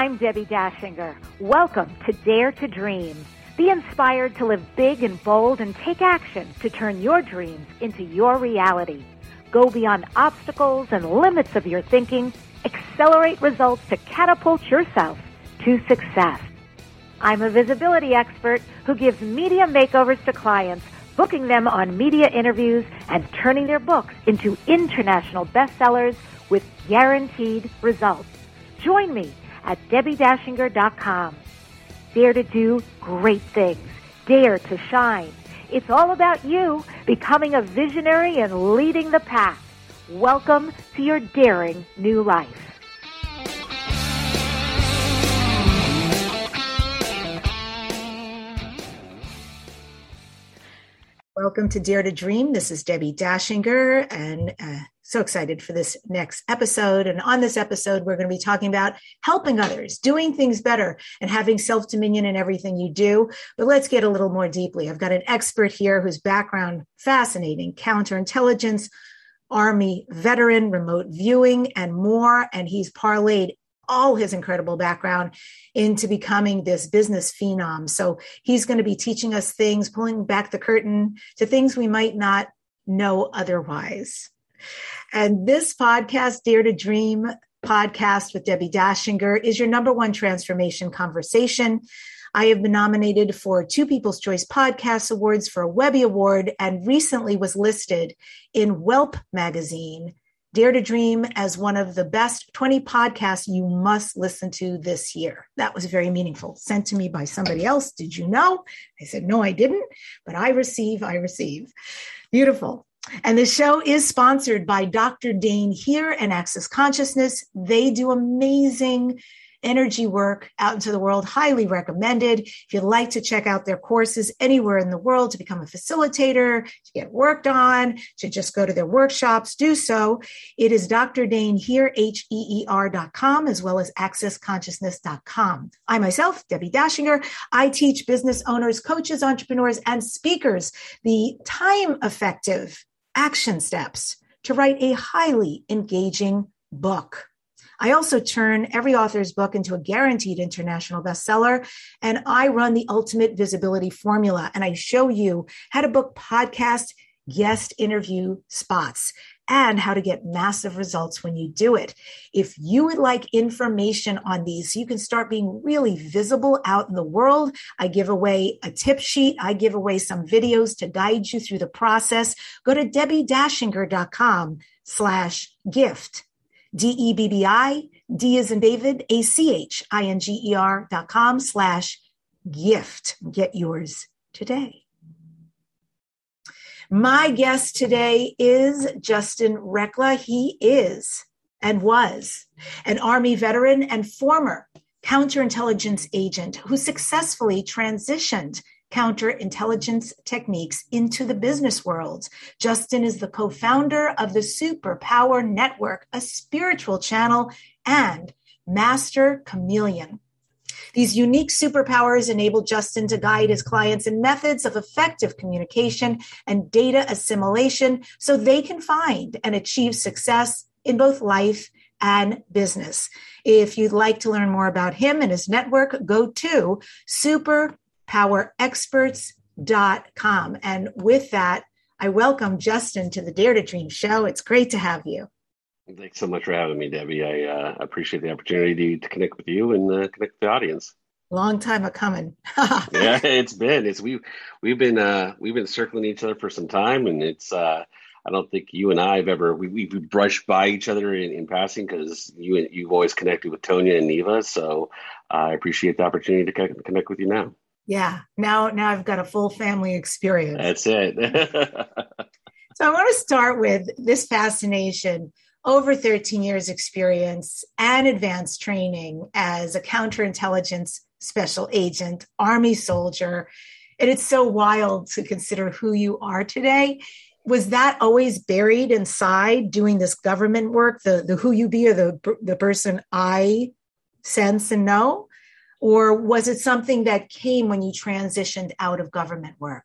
I'm Debbie Dashinger. Welcome to Dare to Dream. Be inspired to live big and bold and take action to turn your dreams into your reality. Go beyond obstacles and limits of your thinking. Accelerate results to catapult yourself to success. I'm a visibility expert who gives media makeovers to clients, booking them on media interviews and turning their books into international bestsellers with guaranteed results. Join me at DebbieDashinger.com. Dare to do great things. Dare to shine. It's all about you becoming a visionary and leading the pack. Welcome to your daring new life. Welcome to Dare to Dream. This is Debbie Dashinger, and so excited for this next episode. And on this episode, we're going to be talking about helping others, doing things better, and having self-dominion in everything you do. But let's get a little more deeply. I've got an expert here whose background, fascinating, counterintelligence, Army veteran, remote viewing, and more. And he's parlayed all his incredible background into becoming this business phenom. So he's going to be teaching us things, pulling back the curtain to things we might not know otherwise. And this podcast, Dare to Dream podcast with Debbie Dashinger, is your number one transformation conversation. I have been nominated for 2 People's Choice Podcast Awards for a Webby Award and recently was listed in Whelp magazine, Dare to Dream, as one of the best 20 podcasts you must listen to this year. That was very meaningful. Sent to me by somebody else. Did you know? I said, no, I didn't, but I receive. Beautiful. And the show is sponsored by Dr. Dain Heer and Access Consciousness. They do amazing energy work out into the world, highly recommended. If you'd like to check out their courses anywhere in the world to become a facilitator, to get worked on, to just go to their workshops, do so. It is Dr. Dain Heer, HEER.com, as well as accessconsciousness.com. I myself, Debbie Dashinger, I teach business owners, coaches, entrepreneurs, and speakers the time-effective action steps to write a highly engaging book. I also turn every author's book into a guaranteed international bestseller, and I run the ultimate visibility formula, and I show you how to book podcast guest interview spots and how to get massive results when you do it. If you would like information on these so you can start being really visible out in the world, I give away a tip sheet. I give away some videos to guide you through the process. Go to DebbieDashinger.com/gift. DEBBI, D as in David, ACHINGER.com/gift. Get yours today. My guest today is Justin Rekla. He is and was an Army veteran and former counterintelligence agent who successfully transitioned counterintelligence techniques into the business world. Justin is the co-founder of the Superpower Network, a spiritual channel, and Master Chameleon. These unique superpowers enable Justin to guide his clients in methods of effective communication and data assimilation so they can find and achieve success in both life and business. If you'd like to learn more about him and his network, go to superpowerexperts.com. And with that, I welcome Justin to the Dare to Dream show. It's great to have you. Thanks so much for having me, Debbie. I appreciate the opportunity to connect with you and connect with the audience. Long time a coming. Yeah, we've been circling each other for some time, and it's I don't think you and I have ever we brushed by each other in passing because you've always connected with Tonya and Neva. So I appreciate the opportunity to connect with you now. Yeah, now I've got a full family experience. That's it. So I want to start with this fascination. Over 13 years experience and advanced training as a counterintelligence special agent, Army soldier. And it's so wild to consider who you are today. Was that always buried inside doing this government work, the who you be or the person I sense and know? Or was it something that came when you transitioned out of government work?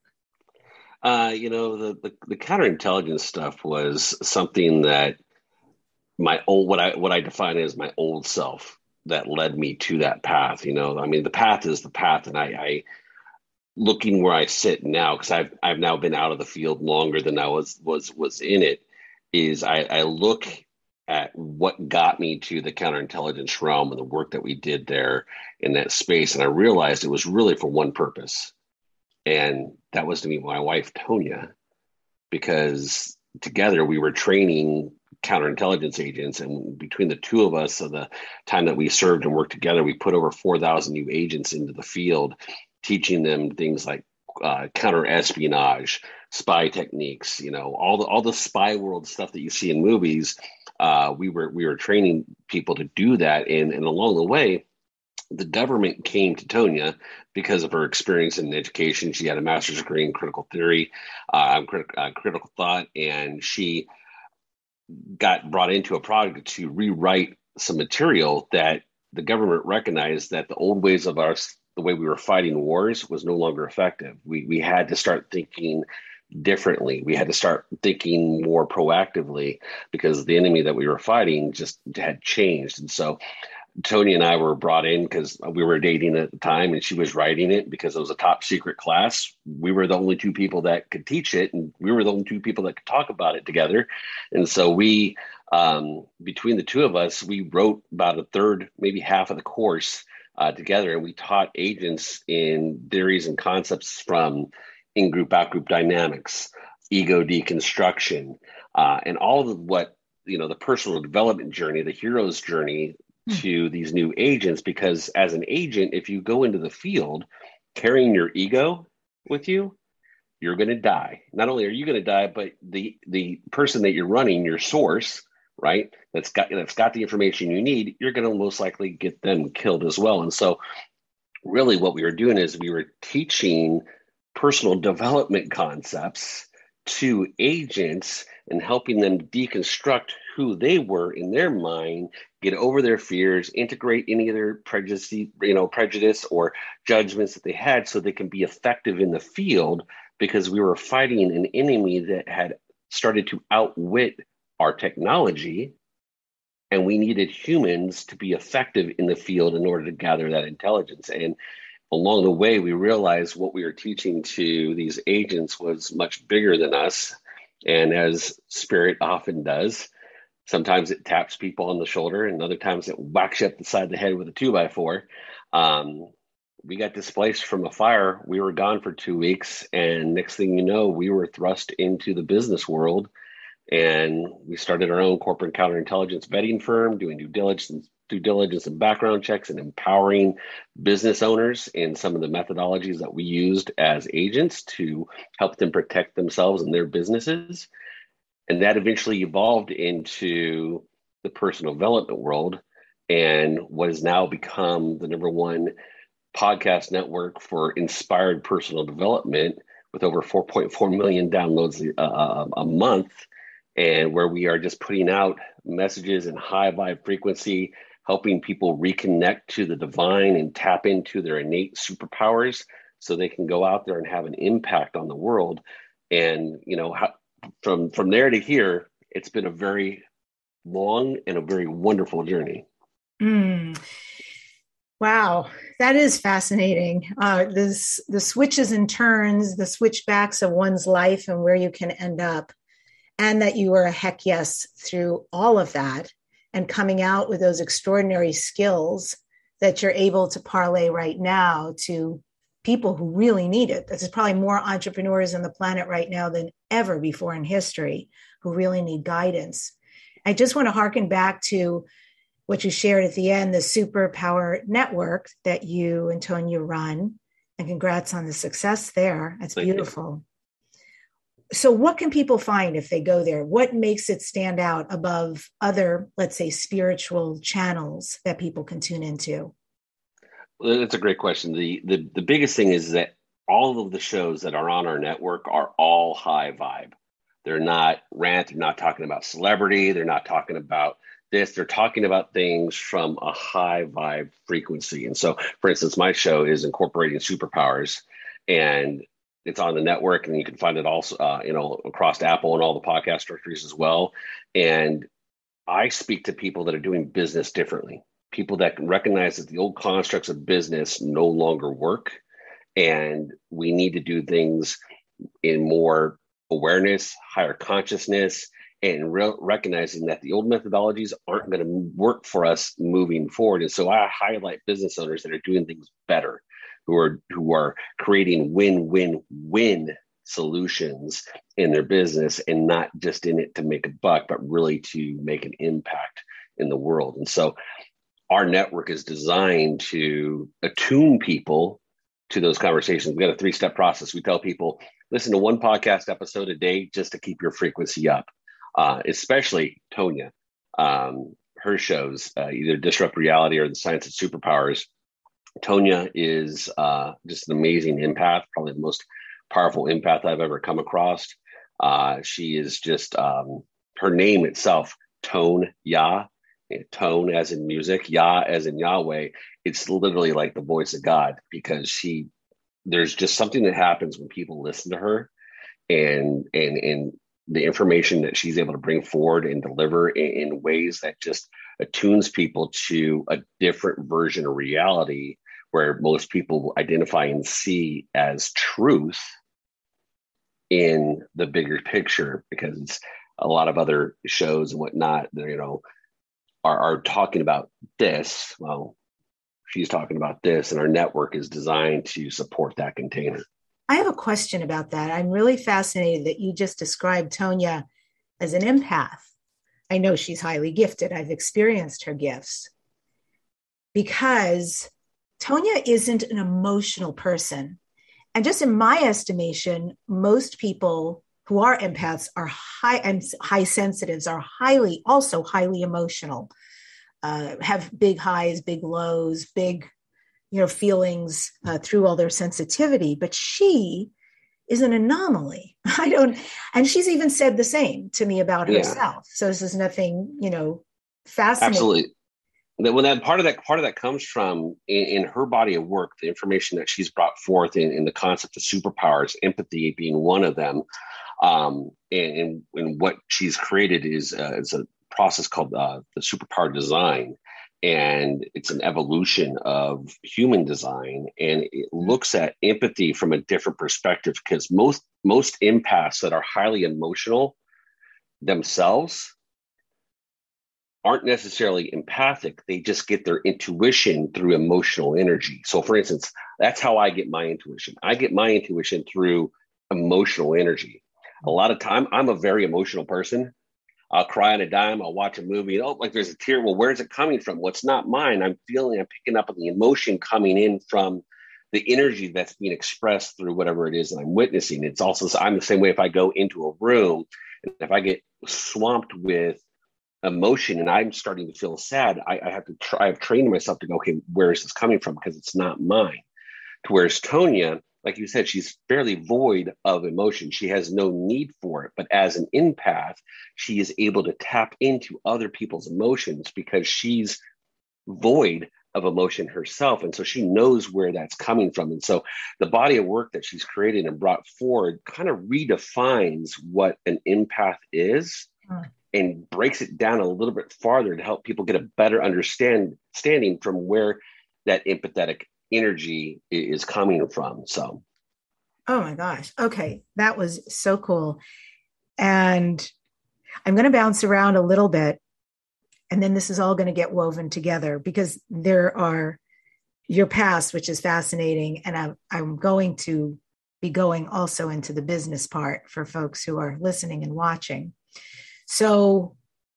The counterintelligence stuff was something that what I define as my old self that led me to that path. I mean, the path is the path, and I looking where I sit now, because I've now been out of the field longer than I was in it, is I look at what got me to the counterintelligence realm and the work that we did there in that space, and I realized it was really for one purpose, and that was to meet my wife Tonya, because together we were training counterintelligence agents, and between the two of us, so the time that we served and worked together, we put over 4,000 new agents into the field, teaching them things like counter espionage, spy techniques, all the spy world stuff that you see in movies. We were training people to do that, and along the way, the government came to Tonya because of her experience in education. She had a master's degree in critical theory, critical thought, and she got brought into a project to rewrite some material that the government recognized that the old ways of the way we were fighting wars was no longer effective. We had to start thinking differently. We had to start thinking more proactively, because the enemy that we were fighting just had changed. And so Tony and I were brought in because we were dating at the time, and she was writing it because it was a top secret class. We were the only two people that could teach it, and we were the only two people that could talk about it together. And so we, between the two of us, we wrote about a third, maybe half of the course together, and we taught agents in theories and concepts from in-group, out-group dynamics, ego deconstruction, and all of what, the personal development journey, the hero's journey to these new agents. Because as an agent, if you go into the field carrying your ego with you, you're going to die. Not only are you going to die, but the person that you're running, your source, right, that's got the information you need, you're going to most likely get them killed as well. And so really what we were doing is we were teaching personal development concepts to agents and helping them deconstruct who they were in their mind, get over their fears, integrate any of their prejudice or judgments that they had, so they can be effective in the field, because we were fighting an enemy that had started to outwit our technology, and we needed humans to be effective in the field in order to gather that intelligence. And along the way, we realized what we were teaching to these agents was much bigger than us. And as spirit often does, sometimes it taps people on the shoulder, and other times it whacks you up the side of the head with a 2x4. We got displaced from a fire. We were gone for 2 weeks. And next thing you know, we were thrust into the business world. And we started our own corporate counterintelligence vetting firm, doing due diligence and background checks, and empowering business owners in some of the methodologies that we used as agents to help them protect themselves and their businesses. And that eventually evolved into the personal development world, and what has now become the #1 podcast network for inspired personal development, with over 4.4 million downloads a month, and where we are just putting out messages in high vibe frequency, helping people reconnect to the divine and tap into their innate superpowers so they can go out there and have an impact on the world. And, from there to here, it's been a very long and a very wonderful journey. Wow, that is fascinating. The switches and turns, the switchbacks of one's life and where you can end up, and that you were a heck yes through all of that, and coming out with those extraordinary skills that you're able to parlay right now to people who really need it. There's probably more entrepreneurs on the planet right now than ever before in history who really need guidance. I just want to harken back to what you shared at the end, the Superpower Network that you and Tonya run, and congrats on the success there. That's beautiful. So what can people find if they go there? What makes it stand out above other, let's say, spiritual channels that people can tune into? Well, that's a great question. The biggest thing is that all of the shows that are on our network are all high vibe. They're not rant. They're not talking about celebrity. They're not talking about this. They're talking about things from a high vibe frequency. And so, for instance, my show is Incorporating Superpowers, and it's on the network, and you can find it also, across Apple and all the podcast directories as well. And I speak to people that are doing business differently. people that can recognize that the old constructs of business no longer work, and we need to do things in more awareness, higher consciousness, and recognizing that the old methodologies aren't going to work for us moving forward. And so I highlight business owners that are doing things better, who are creating win-win-win solutions in their business, and not just in it to make a buck, but really to make an impact in the world. And so our network is designed to attune people to those conversations. We got a 3-step process. We tell people, listen to one podcast episode a day just to keep your frequency up. Especially Tonya, her shows, either Disrupt Reality or The Science of Superpowers. Tonya is just an amazing empath, probably the most powerful empath I've ever come across. She is just, her name itself, Tone Ya, tone as in music, Yah as in Yahweh. It's literally like the voice of God, because there's just something that happens when people listen to her, and the information that she's able to bring forward and deliver in ways that just attunes people to a different version of reality, where most people identify and see as truth in the bigger picture, because it's a lot of other shows and whatnot, are talking about this. Well, she's talking about this, and our network is designed to support that container. I have a question about that. I'm really fascinated that you just described Tonya as an empath. I know she's highly gifted. I've experienced her gifts, because Tonya isn't an emotional person. And just in my estimation, most people who are empaths are high sensitives, are also highly emotional, have big highs, big lows, big feelings through all their sensitivity. But she is an anomaly. And she's even said the same to me about herself. So this is nothing, fascinating. Absolutely. When that part of that comes from in her body of work, the information that she's brought forth in the concept of superpowers, empathy being one of them, and what she's created is a process called the superpower design. And it's an evolution of human design, and it looks at empathy from a different perspective, because most empaths that are highly emotional themselves aren't necessarily empathic. They just get their intuition through emotional energy. So for instance, that's how I get my intuition. I get my intuition through emotional energy. A lot of time, I'm a very emotional person. I'll cry on a dime. I'll watch a movie. Like there's a tear. Well, where's it coming from? Well, it's not mine. I'm picking up on the emotion coming in from the energy that's being expressed through whatever it is that I'm witnessing. It's also, I'm the same way. If I go into a room and if I get swamped with emotion and I'm starting to feel sad, I've trained myself to go, okay, where is this coming from? Because it's not mine. Whereas Tonya, like you said, she's fairly void of emotion. She has no need for it. But as an empath, she is able to tap into other people's emotions because she's void of emotion herself. And so she knows where that's coming from. And so the body of work that she's created and brought forward kind of redefines what an empath is and breaks it down a little bit farther to help people get a better understanding from where that empathetic energy is coming from. So, oh my gosh. Okay. That was so cool. And I'm going to bounce around a little bit, and then this is all going to get woven together, because there are your past, which is fascinating. And I'm going to be going also into the business part for folks who are listening and watching. So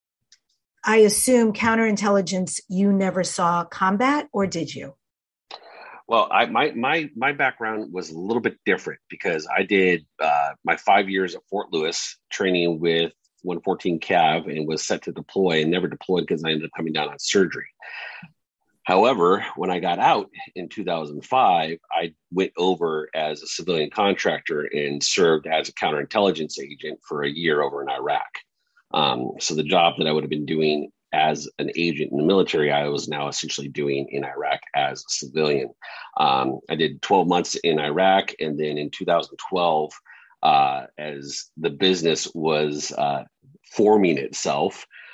I assume counterintelligence, you never saw combat, or did you? Well, my background was a little bit different, because I did my 5 years at Fort Lewis training with 114 Cav and was set to deploy, and never deployed because I ended up coming down on surgery. However, when I got out in 2005, I went over as a civilian contractor and served as a counterintelligence agent for a year over in Iraq. So the job that I would have been doing as an agent in the military, I was now essentially doing in Iraq as a civilian. I did 12 months in Iraq. And then in 2012, as the business was forming itself,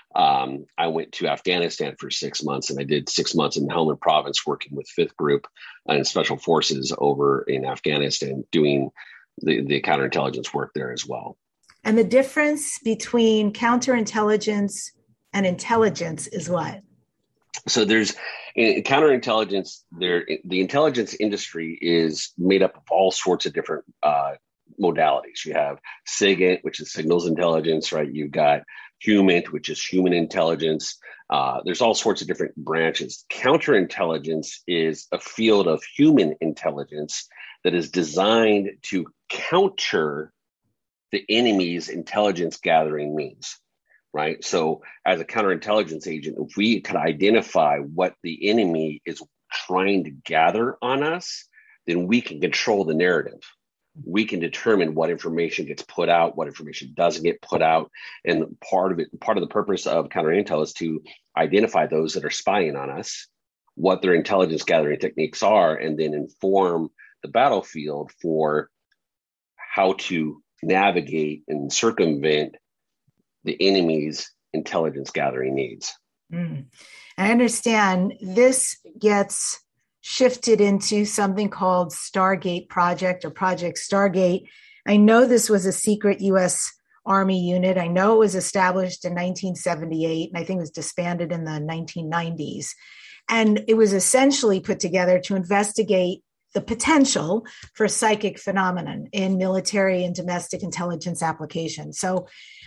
I went to Afghanistan for 6 months, and I did 6 months in Helmand Province working with 5th Group and Special Forces over in Afghanistan, doing the counterintelligence work there as well. And the difference between counterintelligence and intelligence is what? So there's in counterintelligence, the intelligence industry is made up of all sorts of different modalities. You have SIGINT, which is signals intelligence, right? You've got HUMINT, which is human intelligence. There's all sorts of different branches. Counterintelligence is a field of human intelligence that is designed to counter the enemy's intelligence gathering means, right? So as a counterintelligence agent, if we could identify what the enemy is trying to gather on us, then we can control the narrative. We can determine what information gets put out, what information doesn't get put out. And part of the purpose of counterintel is to identify those that are spying on us, what their intelligence gathering techniques are, and then inform the battlefield for how to navigate and circumvent the enemy's intelligence gathering needs. I understand this gets shifted into something called Stargate Project or Project Stargate. I know this was a secret U.S. Army unit. I know it was established in 1978, and I think it was disbanded in the 1990s. And it was essentially put together to investigate the potential for psychic phenomenon in military and domestic intelligence applications. So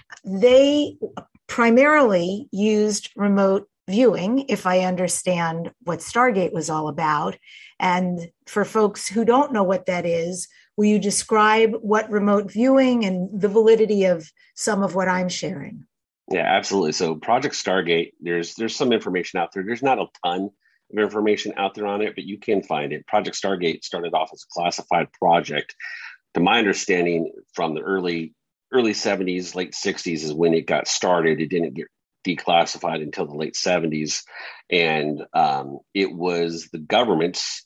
they primarily used remote viewing, if I understand what Stargate was all about. And for folks who don't know what that is, will you describe what remote viewing and the validity of some of what I'm sharing? Yeah, absolutely. So Project Stargate, there's some information out there. There's not a ton of information out there on it, but you can find it. Project Stargate started off as a classified project. To my understanding, from the early 70s, late 60s is when it got started. It didn't get declassified until the late 70s. And it was the government's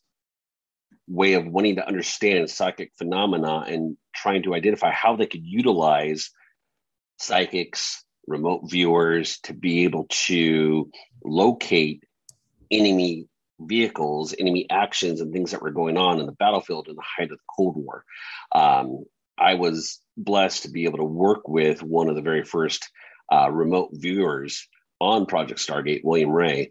way of wanting to understand psychic phenomena and trying to identify how they could utilize psychics, remote viewers to be able to locate enemy vehicles, enemy actions, and things that were going on in the battlefield in the height of the Cold War. I was blessed to be able to work with one of the very first remote viewers on Project Stargate, William Ray.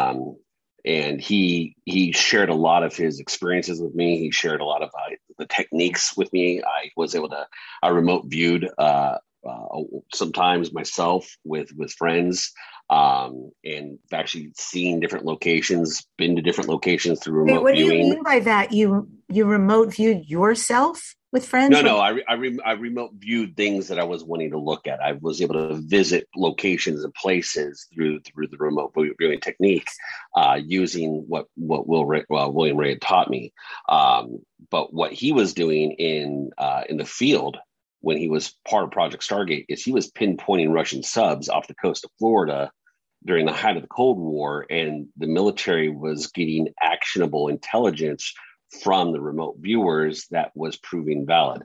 And he shared a lot of his experiences with me. He shared a lot of the techniques with me. I remote viewed sometimes myself with friends, and actually seen different locations, been to different locations through remote what viewing. What do you mean by that? You remote viewed yourself with friends? No. I remote viewed things that I was wanting to look at. I was able to visit locations and places through the remote viewing technique, using what William Ray had taught me. But what he was doing in the field when he was part of Project Stargate is he was pinpointing Russian subs off the coast of Florida during the height of the Cold War, and the military was getting actionable intelligence from the remote viewers that was proving valid.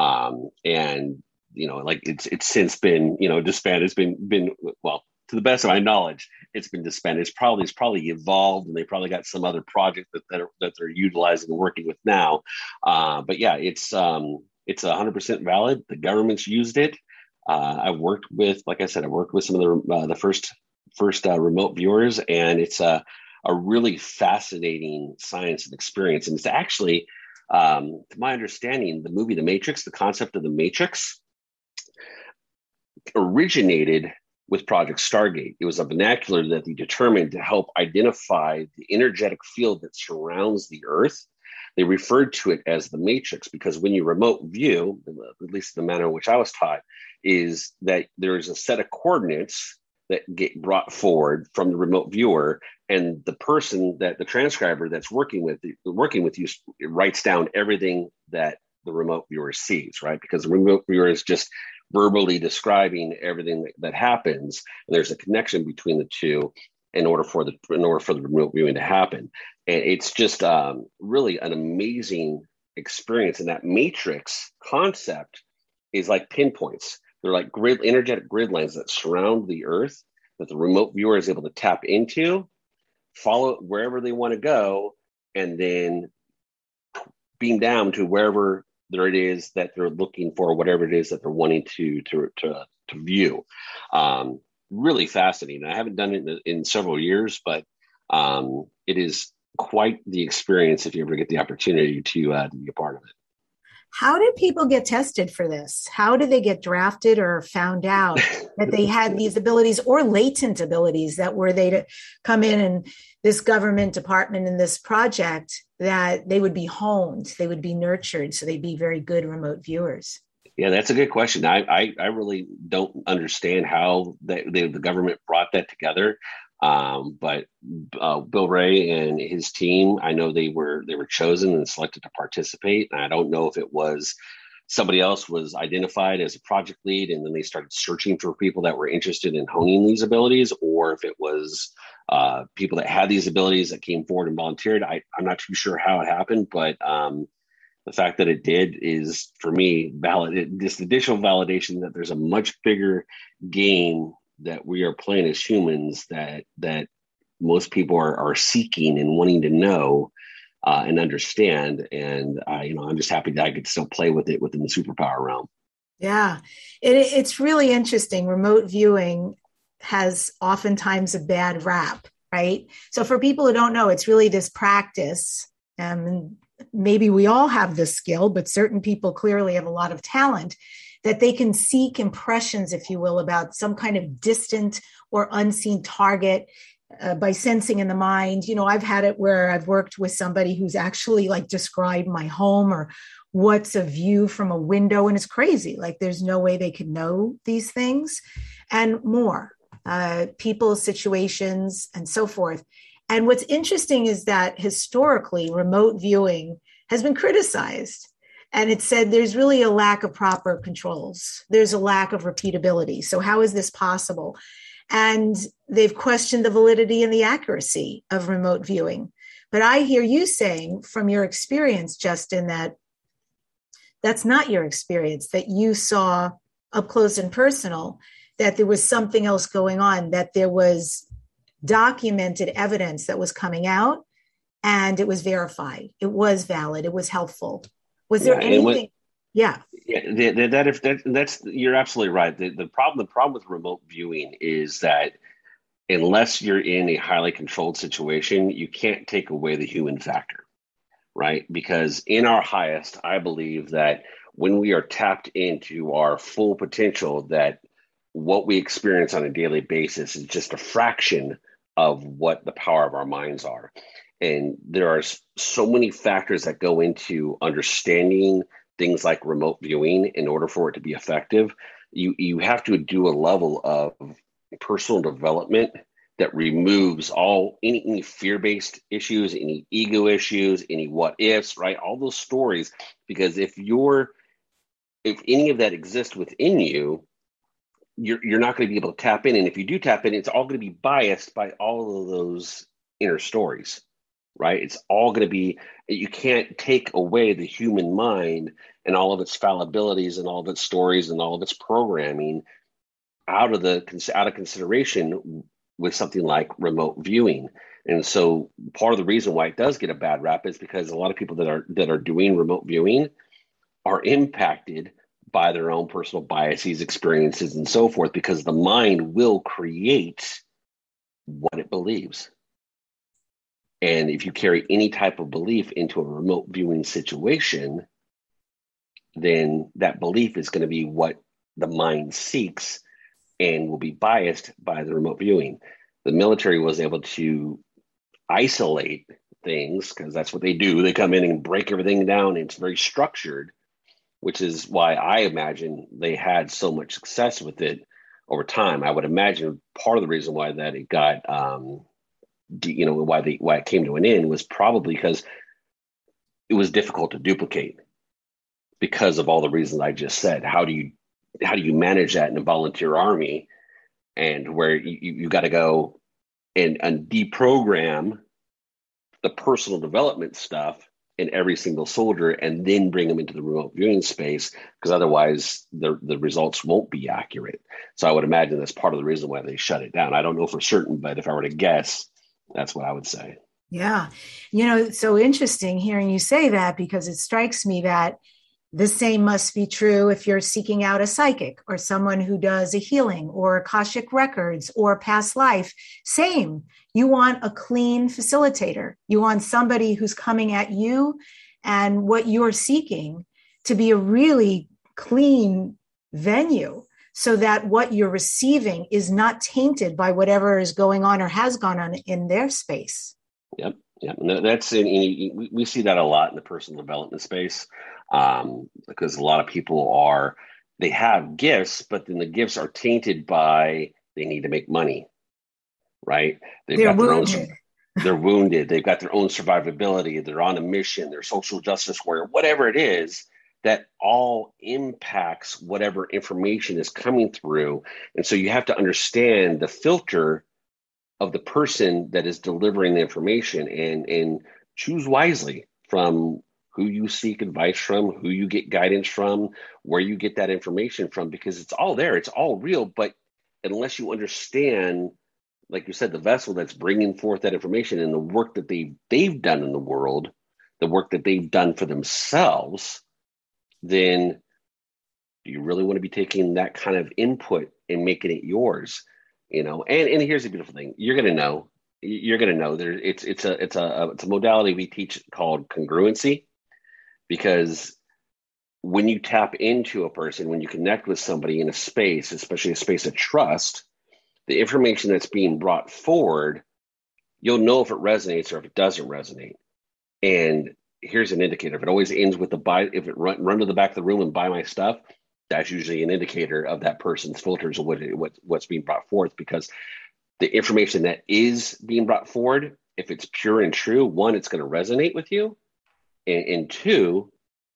And it's since been disbanded. It's been well, to the best of my knowledge, it's been disbanded. It's probably evolved, and they probably got some other project that they're utilizing and working with now. But yeah, it's 100% valid. The government's used it. I've worked with, like I said, some of the first remote viewers, and it's a really fascinating science and experience. And it's actually, to my understanding, the movie The Matrix, the concept of the Matrix, originated with Project Stargate. It was a vernacular that they determined to help identify the energetic field that surrounds the Earth. They referred to it as the Matrix because when you remote view, at least the manner in which I was taught, is that there's a set of coordinates that get brought forward from the remote viewer, and the person that the transcriber that's working with you writes down everything that the remote viewer sees, right? Because the remote viewer is just verbally describing everything that happens, and there's a connection between the two in order for the remote viewing to happen. And it's just really an amazing experience. And that matrix concept is like pinpoints. They're like energetic grid lines that surround the Earth. that the remote viewer is able to tap into, follow it wherever they want to go, and then beam down to wherever there it is that they're looking for, whatever it is that they're wanting to view. Really fascinating. I haven't done it in several years, but it is quite the experience if you ever get the opportunity to be a part of it. How did people get tested for this? How did they get drafted or found out that they had these abilities or latent abilities that were they to come in and this government department in this project that they would be honed, they would be nurtured, so they'd be very good remote viewers? Yeah, that's a good question. I really don't understand how the government brought that together. But Bill Ray and his team, I know they were chosen and selected to participate. And I don't know if it was somebody else was identified as a project lead, and then they started searching for people that were interested in honing these abilities, or if it was people that had these abilities that came forward and volunteered. I'm not too sure how it happened, but the fact that it did is, for me, valid. This additional validation that there's a much bigger game that we are playing as humans that most people are seeking and wanting to know and understand. And I'm just happy that I could still play with it within the superpower realm. Yeah, it's really interesting. Remote viewing has oftentimes a bad rap, right? So for people who don't know, it's really this practice. Maybe we all have this skill, but certain people clearly have a lot of talent that they can seek impressions, if you will, about some kind of distant or unseen target by sensing in the mind. I've had it where I've worked with somebody who's actually like described my home or what's a view from a window. And it's crazy. Like there's no way they could know these things and more, people, situations, and so forth. And what's interesting is that historically, remote viewing has been criticized. And it said there's really a lack of proper controls. There's a lack of repeatability. So how is this possible? And they've questioned the validity and the accuracy of remote viewing. But I hear you saying from your experience, Justin, that that's not your experience, that you saw up close and personal, that there was something else going on, that there was documented evidence that was coming out and it was verified. It was valid. It was helpful. Was there anything? That's you're absolutely right. The problem with remote viewing is that unless you're in a highly controlled situation, you can't take away the human factor, right? Because in our highest, I believe that when we are tapped into our full potential, that what we experience on a daily basis is just a fraction of what the power of our minds are. And there are so many factors that go into understanding things like remote viewing. In order for it to be effective, you have to do a level of personal development that removes any fear-based issues, any ego issues, any what ifs, right? All those stories. Because if any of that exists within you, you're not going to be able to tap in. And if you do tap in, it's all going to be biased by all of those inner stories, right? It's all going to be, you can't take away the human mind and all of its fallibilities and all of its stories and all of its programming out of consideration with something like remote viewing. And so part of the reason why it does get a bad rap is because a lot of people that are doing remote viewing are impacted by their own personal biases, experiences, and so forth, because the mind will create what it believes. And if you carry any type of belief into a remote viewing situation, then that belief is going to be what the mind seeks and will be biased by the remote viewing. The military was able to isolate things because that's what they do. They come in and break everything down. It's very structured, which is why I imagine they had so much success with it over time. I would imagine part of the reason why that it got, why it came to an end was probably because it was difficult to duplicate because of all the reasons I just said. How do you manage that in a volunteer army, and where you got to go and deprogram the personal development stuff in every single soldier and then bring them into the remote viewing space, because otherwise the results won't be accurate. So I would imagine that's part of the reason why they shut it down. I don't know for certain, but if I were to guess, that's what I would say. Yeah. It's so interesting hearing you say that, because it strikes me that the same must be true if you're seeking out a psychic or someone who does a healing or Akashic records or past life. Same. You want a clean facilitator. You want somebody who's coming at you and what you're seeking to be a really clean venue, so that what you're receiving is not tainted by whatever is going on or has gone on in their space. Yep. That's we see that a lot in the personal development space, because a lot of people they have gifts, but then the gifts are tainted by they need to make money, right? They're wounded. They're wounded. They've got their own survivability. They're on a mission. They're social justice warrior, whatever it is. That all impacts whatever information is coming through, and so you have to understand the filter of the person that is delivering the information, and choose wisely from who you seek advice from, who you get guidance from, where you get that information from, because it's all there, it's all real. But unless you understand, like you said, the vessel that's bringing forth that information and the work that they've done in the world, the work that they've done for themselves, then do you really want to be taking that kind of input and making it yours? And here's the beautiful thing: you're going to know. It's a modality we teach called congruency, because when you tap into a person, when you connect with somebody in a space, especially a space of trust, the information that's being brought forward, you'll know if it resonates or if it doesn't resonate. And here's an indicator: if it always ends with if it run to the back of the room and buy my stuff, that's usually an indicator of that person's filters of what's being brought forth, because the information that is being brought forward, if it's pure and true, one, it's going to resonate with you. And two,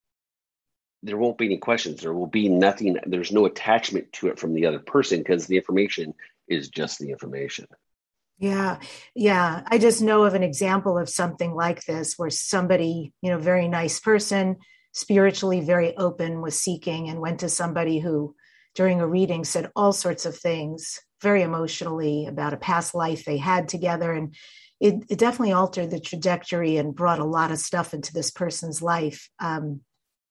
there won't be any questions. There will be nothing. There's no attachment to it from the other person, because the information is just the information. Yeah. I just know of an example of something like this, where somebody, very nice person, spiritually very open, was seeking and went to somebody who, during a reading, said all sorts of things very emotionally about a past life they had together. And it definitely altered the trajectory and brought a lot of stuff into this person's life. And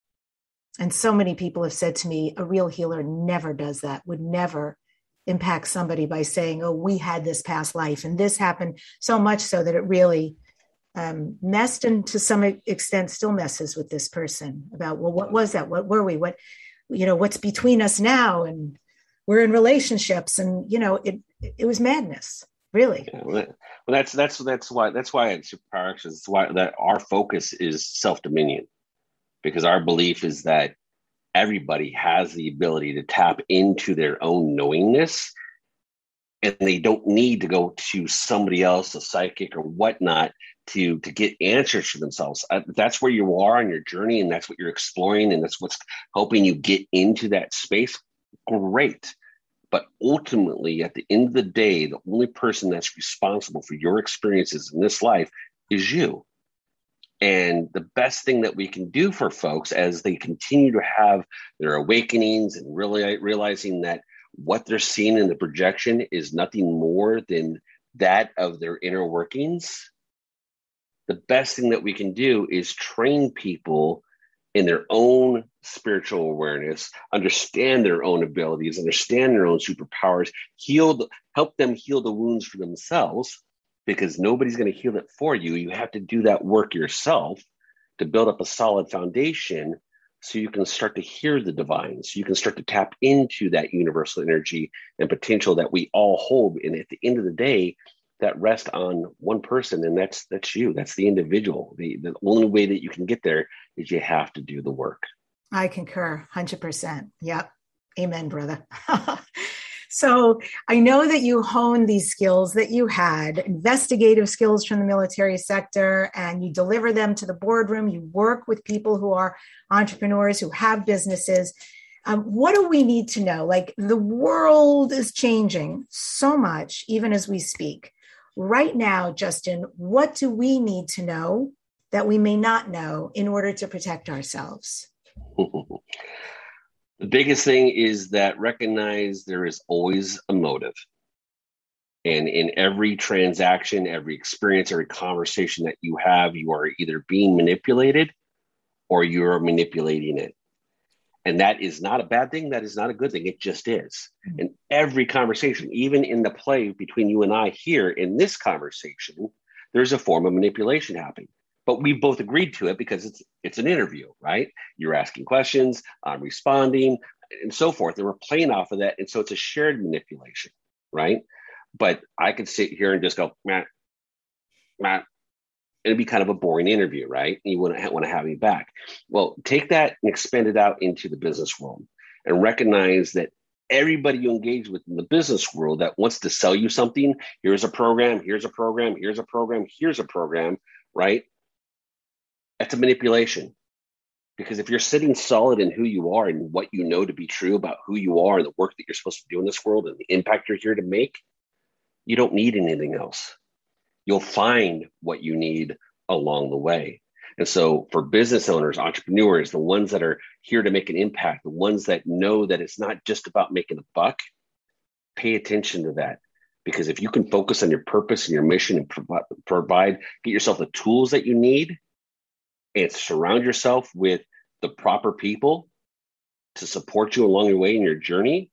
so many people have said to me, a real healer never does that, would never impact somebody by saying, oh, we had this past life and this happened, so much so that it really messed, and to some extent still messes with this person about, well, what was that? What were we? What's between us now? And we're in relationships, and it was madness, really. Yeah, well, that's why it's Superpower Actions. It's why that our focus is self-dominion, because our belief is that everybody has the ability to tap into their own knowingness, and they don't need to go to somebody else, a psychic or whatnot, to get answers for themselves. That's where you are on your journey, and that's what you're exploring, and that's what's helping you get into that space. Great. But ultimately, at the end of the day, the only person that's responsible for your experiences in this life is you. And the best thing that we can do for folks as they continue to have their awakenings and really realizing that what they're seeing in the projection is nothing more than that of their inner workings, the best thing that we can do is train people in their own spiritual awareness, understand their own abilities, understand their own superpowers, help them heal the wounds for themselves, because nobody's going to heal it for you. You have to do that work yourself to build up a solid foundation, so you can start to hear the divine, so you can start to tap into that universal energy and potential that we all hold. And at the end of the day, that rests on one person, and that's you. That's the individual. The only way that you can get there is you have to do the work. I concur 100%. Yep. Amen, brother. So I know that you honed these skills that you had, investigative skills from the military sector, and you deliver them to the boardroom. You work with people who are entrepreneurs, who have businesses. What do we need to know? Like, the world is changing so much, even as we speak. Right now, Justin, what do we need to know that we may not know in order to protect ourselves? The biggest thing is that recognize there is always a motive. And in every transaction, every experience, every conversation that you have, you are either being manipulated or you're manipulating it. And that is not a bad thing. That is not a good thing. It just is. And every conversation, even in the play between you and I here in this conversation, there's a form of manipulation happening. But we both agreed to it because it's an interview, right? You're asking questions, I'm responding, and so forth. And we're playing off of that. And so it's a shared manipulation, right? But I could sit here and just go, Matt, and it'd be kind of a boring interview, right? And you wouldn't want to have me back. Well, take that and expand it out into the business world and recognize that everybody you engage with in the business world that wants to sell you something, here's a program, here's a program, here's a program, here's a program, right? That's a manipulation. Because if you're sitting solid in who you are and what you know to be true about who you are and the work that you're supposed to do in this world and the impact you're here to make, you don't need anything else. You'll find what you need along the way. And so for business owners, entrepreneurs, the ones that are here to make an impact, the ones that know that it's not just about making a buck, pay attention to that. Because if you can focus on your purpose and your mission and provide, get yourself the tools that you need and surround yourself with the proper people to support you along your way in your journey,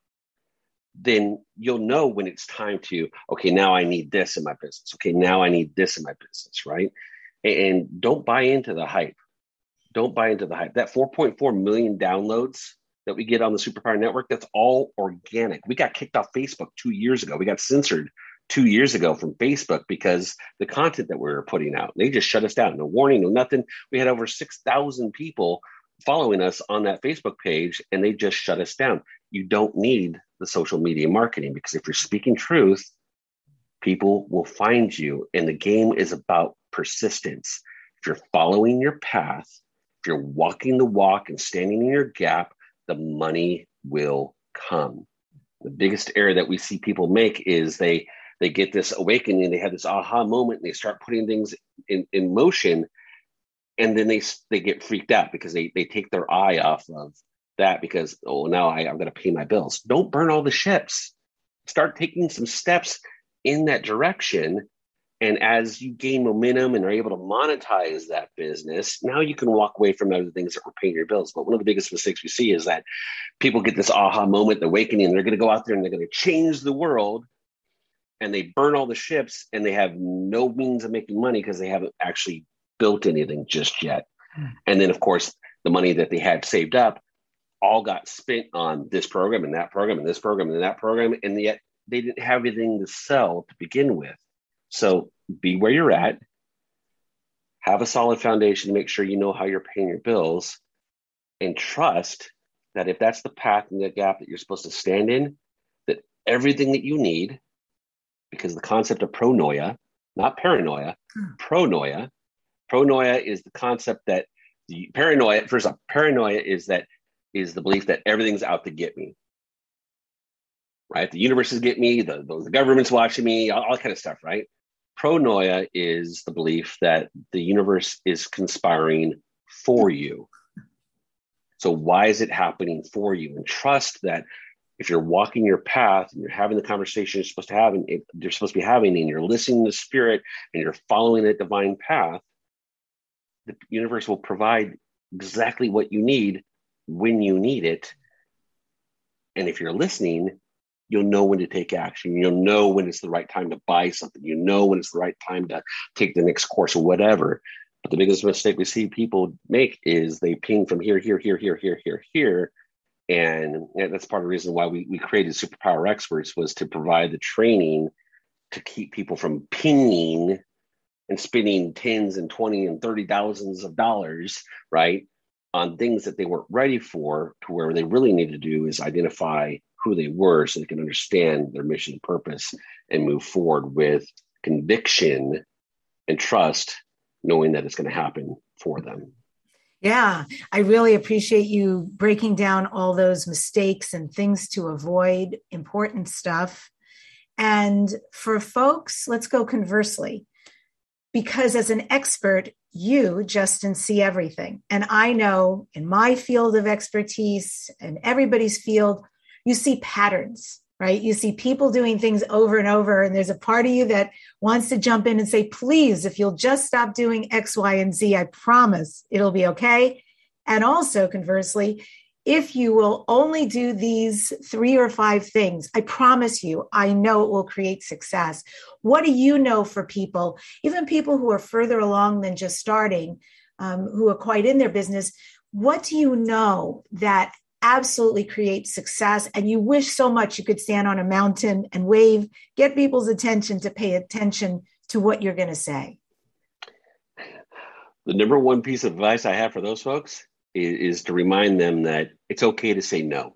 then you'll know when it's time to, okay, now I need this in my business. Okay, now I need this in my business, right? And don't buy into the hype. Don't buy into the hype. That 4.4 million downloads that we get on the Superpower Network, that's all organic. We got kicked off Facebook 2 years ago. We got censored 2 years ago from Facebook because the content that we were putting out, they just shut us down. No warning, no nothing. We had over 6,000 people following us on that Facebook page, and they just shut us down. You don't need the social media marketing because if you're speaking truth, people will find you. And the game is about persistence. If you're following your path, if you're walking the walk and standing in your gap, the money will come. The biggest error that we see people make is they get this awakening, they have this aha moment, and they start putting things in motion, and then they get freaked out because they take their eye off of that because, oh, now I'm going to pay my bills. Don't burn all the ships. Start taking some steps in that direction. And as you gain momentum and are able to monetize that business, now you can walk away from other things that were paying your bills. But one of the biggest mistakes we see is that people get this aha moment, the awakening, and they're going to go out there and they're going to change the world. And they burn all the ships and they have no means of making money because they haven't actually built anything just yet. And then, of course, the money that they had saved up all got spent on this program and that program and this program and that program. And yet they didn't have anything to sell to begin with. So be where you're at, have a solid foundation to make sure you know how you're paying your bills, and trust that if that's the path and the gap that you're supposed to stand in, that everything that you need, because the concept of pronoia, not paranoia, pronoia is the concept that the paranoia, first off, paranoia is the belief that everything's out to get me. Right? The universe is getting me, the government's watching me, all that kind of stuff, right? Pronoia is the belief that the universe is conspiring for you. So why is it happening for you? And trust that if you're walking your path and you're having the conversation you're supposed to be having, and you're listening to spirit and you're following that divine path, the universe will provide exactly what you need when you need it. And if you're listening, you'll know when to take action. You'll know when it's the right time to buy something. You know when it's the right time to take the next course or whatever. But the biggest mistake we see people make is they ping from here. And that's part of the reason why we created Superpower Experts, was to provide the training to keep people from pinging and spending tens and 20 and 30 thousands of dollars, right, on things that they weren't ready for, to where they really need to do is identify who they were so they can understand their mission and purpose and move forward with conviction and trust, knowing that it's going to happen for them. Yeah, I really appreciate you breaking down all those mistakes and things to avoid, important stuff. And for folks, let's go conversely. because as an expert, you, Justin, see everything. And I know in my field of expertise and everybody's field, you see patterns, right? You see people doing things over and over. And there's a part of you that wants to jump in and say, please, if you'll just stop doing X, Y, and Z, I promise it'll be okay. And also conversely, if you will only do these 3 or 5 things, I promise you, I know it will create success. What do you know for people, even people who are further along than just starting, who are quite in their business? What do you know that absolutely creates success? And you wish so much you could stand on a mountain and wave, get people's attention to pay attention to what you're going to say. The number one piece of advice I have for those folks is to remind them that it's okay to say no.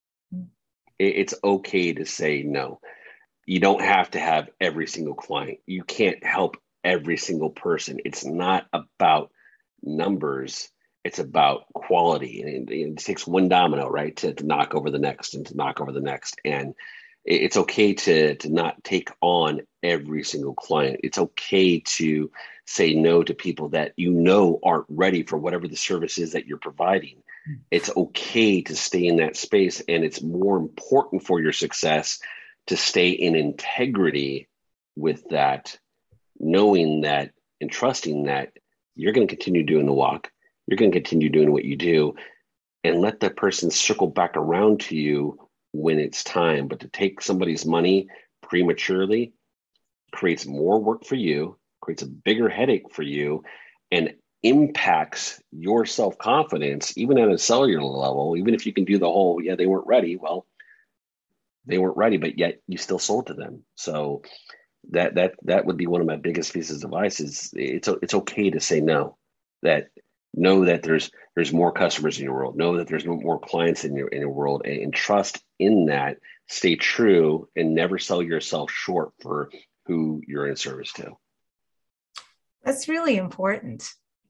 It's okay to say no. You don't have to have every single client. You can't help every single person. It's not about numbers. It's about quality. And it takes one domino, right, to knock over the next and to knock over the next. And it's okay to not take on every single client. It's okay to say no to people that you know aren't ready for whatever the service is that you're providing. It's okay to stay in that space. And it's more important for your success to stay in integrity with that, knowing that and trusting that you're going to continue doing the walk. You're going to continue doing what you do, and let that person circle back around to you when it's time. But to take somebody's money prematurely creates more work for you, creates a bigger headache for you, and impacts your self-confidence, even at a cellular level. Even if you can do the whole, yeah, they weren't ready. Well, they weren't ready, but yet you still sold to them. So that would be one of my biggest pieces of advice is it's okay to say no. That know that there's more customers in your world. Know that there's more clients in your world, and trust in that. Stay true and never sell yourself short for who you're in service to. That's really important.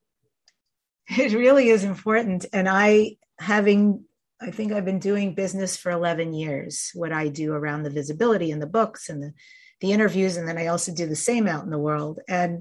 It really is important. And I think I've been doing business for 11 years, what I do around the visibility and the books and the interviews. And then I also do the same out in the world. And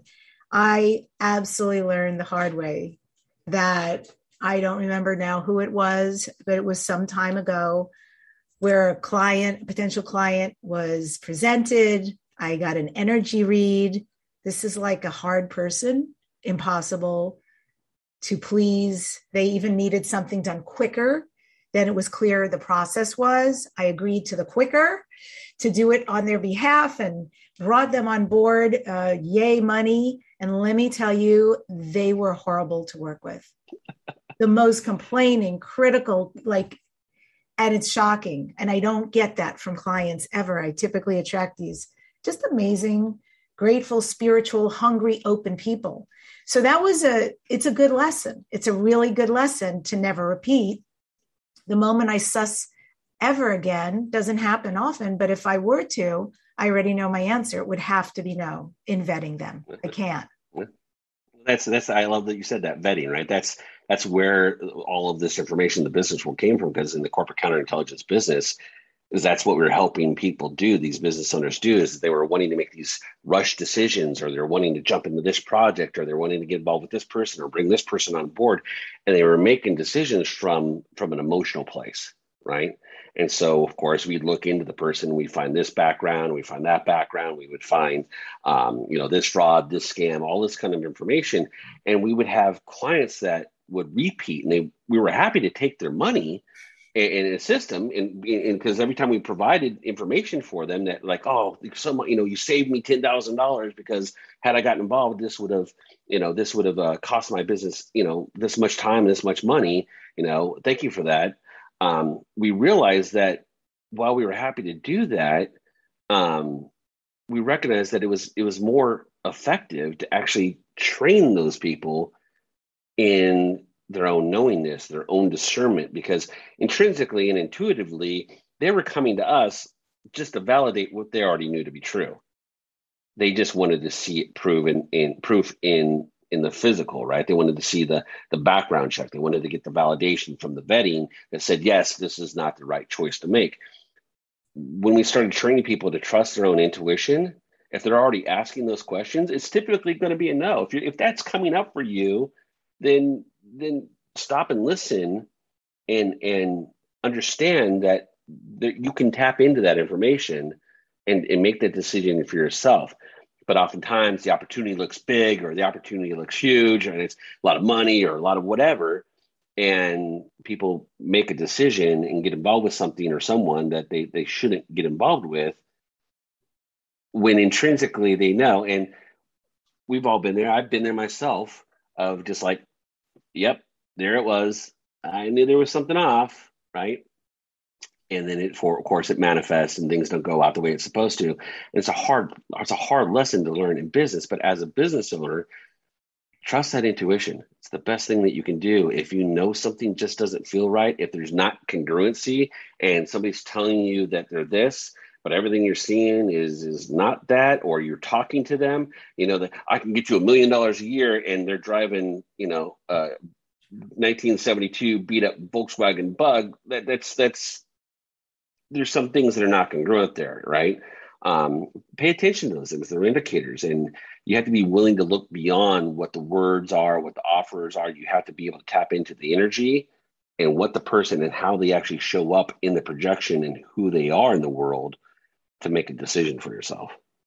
I absolutely learned the hard way that I don't remember now who it was, but it was some time ago where a potential client was presented. I got an energy read. This is like a hard person, impossible to please. They even needed something done quicker than it was clear the process was. I agreed to the quicker to do it on their behalf and brought them on board. Yay, money. And let me tell you, they were horrible to work with. The most complaining, critical, and it's shocking. And I don't get that from clients ever. I typically attract these just amazing, grateful, spiritual, hungry, open people. So it's a good lesson. It's a really good lesson to never repeat. The moment I suss ever again, doesn't happen often, but if I were to, I already know my answer. It would have to be no in vetting them. I can't. That's I love that you said that, vetting, right? That's where all of this information in the business world came from, because in the corporate counterintelligence business, that's what we're helping people do. These business owners do is they were wanting to make these rush decisions, or they're wanting to jump into this project, or they're wanting to get involved with this person or bring this person on board. And they were making decisions from an emotional place, right? And so, of course, we'd look into the person, we'd find this background, we find that background, we would find, this fraud, this scam, all this kind of information. And we would have clients that would repeat, and we were happy to take their money and assist them, and because every time we provided information for them that you saved me $10,000 because had I gotten involved, this would have cost my business, this much time, this much money, thank you for that. We realized that while we were happy to do that, we recognized that it was more effective to actually train those people in their own knowingness, their own discernment, because intrinsically and intuitively, they were coming to us just to validate what they already knew to be true. They just wanted to see it proof in the physical, right? They wanted to see the background check. They wanted to get the validation from the vetting that said, yes, this is not the right choice to make. When we started training people to trust their own intuition if they're already asking those questions, it's typically going to be a no. If that's coming up for you, then stop and listen and understand that you can tap into that information and make that decision for yourself. But oftentimes the opportunity looks big or the opportunity looks huge and it's a lot of money or a lot of whatever. And people make a decision and get involved with something or someone that they shouldn't get involved with when intrinsically they know. And we've all been there. I've been there myself of just like, yep, there it was. I knew there was something off, right? And then of course it manifests and things don't go out the way it's supposed to. And it's a hard lesson to learn in business. But as a business owner, trust that intuition. It's the best thing that you can do. If you know something just doesn't feel right, if there's not congruency and somebody's telling you that they're this, but everything you're seeing is not that, or you're talking to them, that I can get you $1 million a year and they're driving, 1972 beat up Volkswagen Bug. That's there's some things that are not congruent there, right? Pay attention to those things. They're indicators, and you have to be willing to look beyond what the words are, what the offers are. You have to be able to tap into the energy and what the person and how they actually show up in the projection and who they are in the world to make a decision for yourself.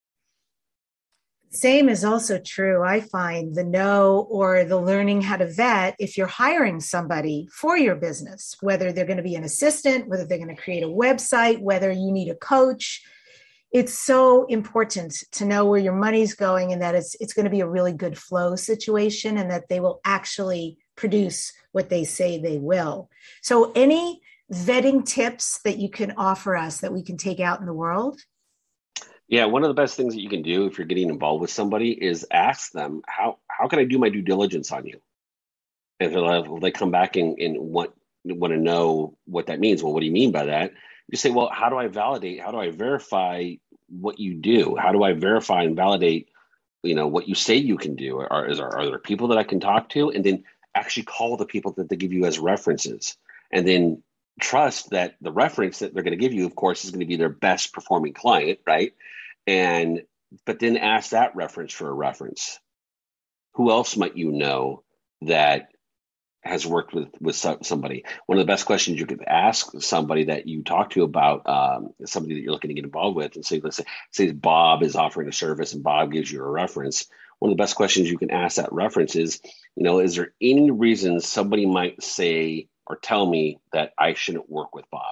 Same is also true. I find the know or the learning how to vet if you're hiring somebody for your business, whether they're going to be an assistant, whether they're going to create a website, whether you need a coach. It's so important to know where your money's going and that it's going to be a really good flow situation and that they will actually produce what they say they will. So any vetting tips that you can offer us that we can take out in the world? Yeah, one of the best things that you can do if you're getting involved with somebody is ask them, how can I do my due diligence on you? And if they come back and want to know what that means, well, what do you mean by that? You say, well, how do I validate? How do I verify what you do? How do I verify and validate, what you say you can do? Are there people that I can talk to? And then actually call the people that they give you as references. And then trust that the reference that they're going to give you, of course, is going to be their best performing client, right? But then ask that reference for a reference. Who else might you know that has worked with somebody? One of the best questions you could ask somebody that you talk to about somebody that you're looking to get involved with, and say, let's say Bob is offering a service and Bob gives you a reference. One of the best questions you can ask that reference is there any reason somebody might say or tell me that I shouldn't work with Bob?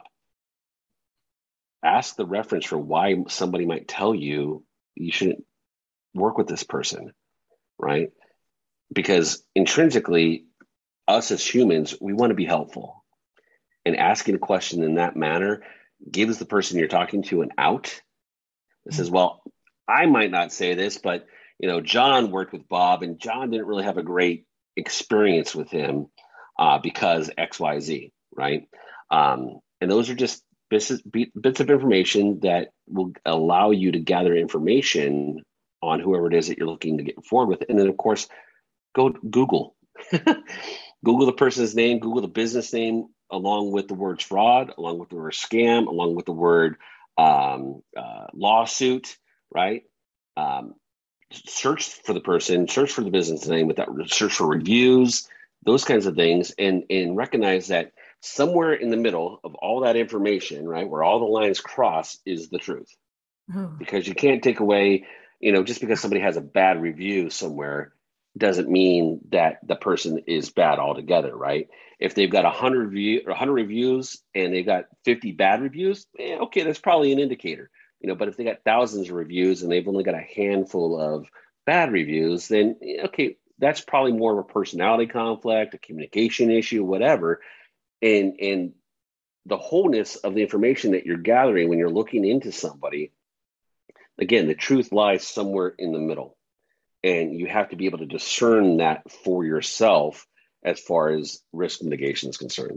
Ask the reference for why somebody might tell you shouldn't work with this person, right? Because intrinsically, us as humans, we want to be helpful. And asking a question in that manner gives the person you're talking to an out. It says, well, I might not say this, but John worked with Bob and John didn't really have a great experience with him because XYZ, right? And those are just bits of information that will allow you to gather information on whoever it is that you're looking to get forward with. And then, of course, go Google. Google the person's name, Google the business name, along with the words fraud, along with the word scam, along with the word lawsuit, right? Search for the person, search for the business name, with that search for reviews, those kinds of things, and recognize that somewhere in the middle of all that information, right, where all the lines cross, is the truth. Because you can't take away, just because somebody has a bad review somewhere doesn't mean that the person is bad altogether, right? If they've got 100 reviews and they've got 50 bad reviews, okay, that's probably an indicator. But if they got thousands of reviews and they've only got a handful of bad reviews, then okay, that's probably more of a personality conflict, a communication issue, whatever. And the wholeness of the information that you're gathering when you're looking into somebody, again, the truth lies somewhere in the middle. And you have to be able to discern that for yourself as far as risk mitigation is concerned.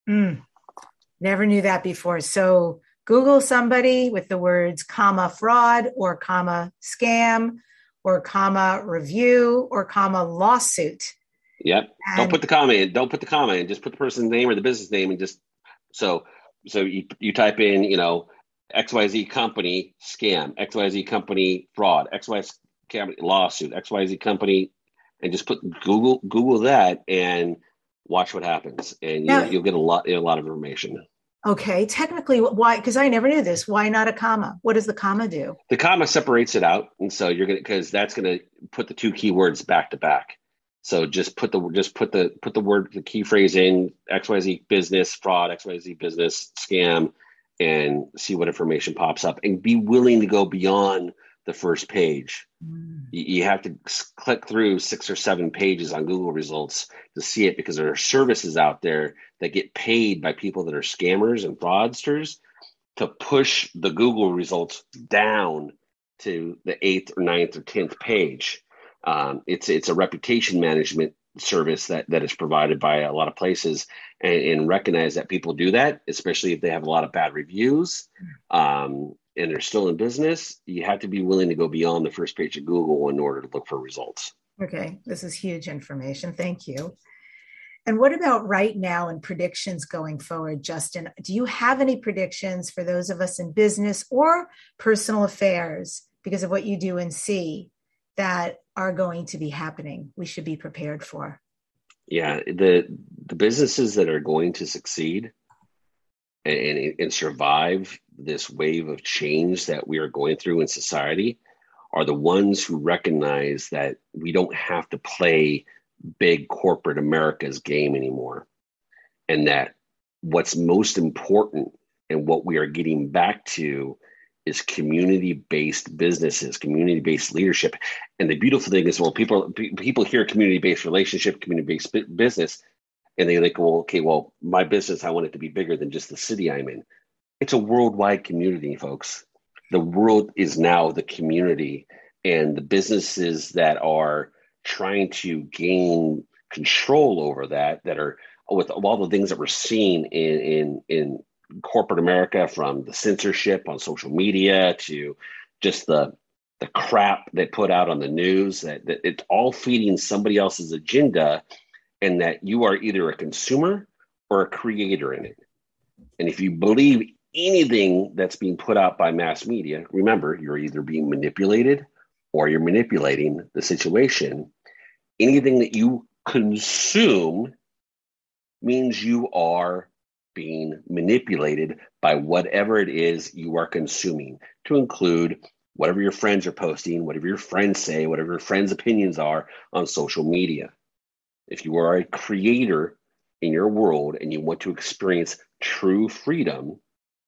Never knew that before. So Google somebody with the words comma fraud or comma scam or comma review or comma lawsuit. Yep. Don't put the comma in. Don't put the comma in. Just put the person's name or the business name and just so you type in, XYZ company scam, XYZ company fraud, XYZ company lawsuit, XYZ company, and just put Google that and watch what happens, and Now, you'll get a lot of information. okay, technically, why? Because I never knew this. Why not a comma? What does the comma do? The comma separates it out, and so you're gonna because that's gonna put the two keywords back to back. So just put the word, the key phrase in XYZ business fraud, XYZ business scam, and see what information pops up, and be willing to go beyond the first page. You have to click through 6 or 7 pages on Google results to see it, because there are services out there that get paid by people that are scammers and fraudsters to push the Google results down to the 8th or 9th or 10th page. It's a reputation management service that is provided by a lot of places, and recognize that people do that, especially if they have a lot of bad reviews. And they're still in business. You have to be willing to go beyond the first page of Google in order to look for results. Okay, this is huge information. Thank you. And what about right now and predictions going forward, Justin? Do you have any predictions for those of us in business or personal affairs, because of what you do and see, that are going to be happening we should be prepared for? Yeah, the businesses that are going to succeed and survive this wave of change that we are going through in society are the ones who recognize that we don't have to play big corporate America's game anymore. And that what's most important and what we are getting back to is community-based businesses, community-based leadership. And the beautiful thing is, well, people hear community-based relationship, community-based business, and they think, well, okay, well, my business, I want it to be bigger than just the city I'm in. It's a worldwide community, folks. The world is now the community, and the businesses that are trying to gain control over that are with all the things that we're seeing in corporate America, from the censorship on social media to just the crap they put out on the news, that it's all feeding somebody else's agenda, and that you are either a consumer or a creator in it. And if you believe anything that's being put out by mass media, remember, you're either being manipulated or you're manipulating the situation. Anything that you consume means you are being manipulated by whatever it is you are consuming, to include whatever your friends are posting, whatever your friends say, whatever your friends' opinions are on social media. If you are a creator in your world and you want to experience true freedom,